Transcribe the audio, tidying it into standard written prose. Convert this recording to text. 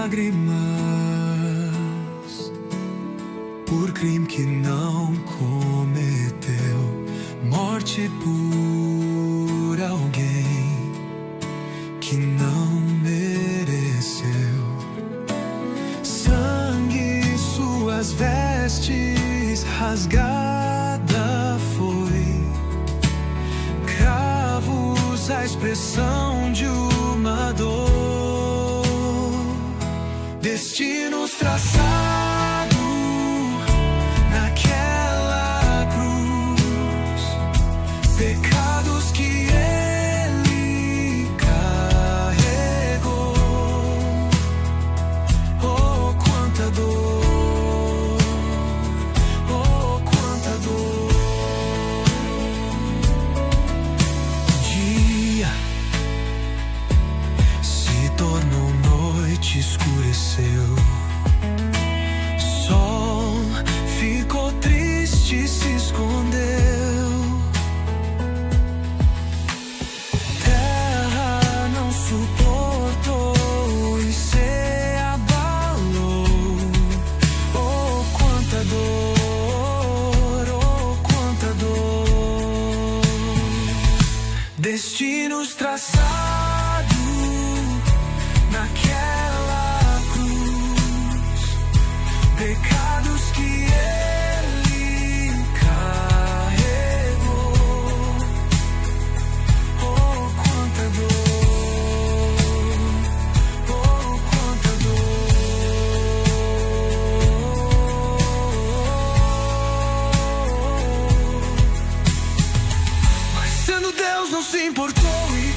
lágrimas por crime que não cometeu, morte por alguém que não mereceu. Sangue em suas vestes, rasgada foi, cravos, a expressão de uma dor, destinos traçados naquela cruz, pecados que ele carregou. Oh, quanta dor, oh, quanta dor. Dia se tornou noite, escureceu. Sol ficou triste, se escondeu. Terra não suportou e se abalou. Oh, quanta dor, oh, quanta dor. Destinos traçados naquela cruz, pecados que ele carregou. Oh, quanta dor, oh, quanta dor. Mas sendo Deus não se importou e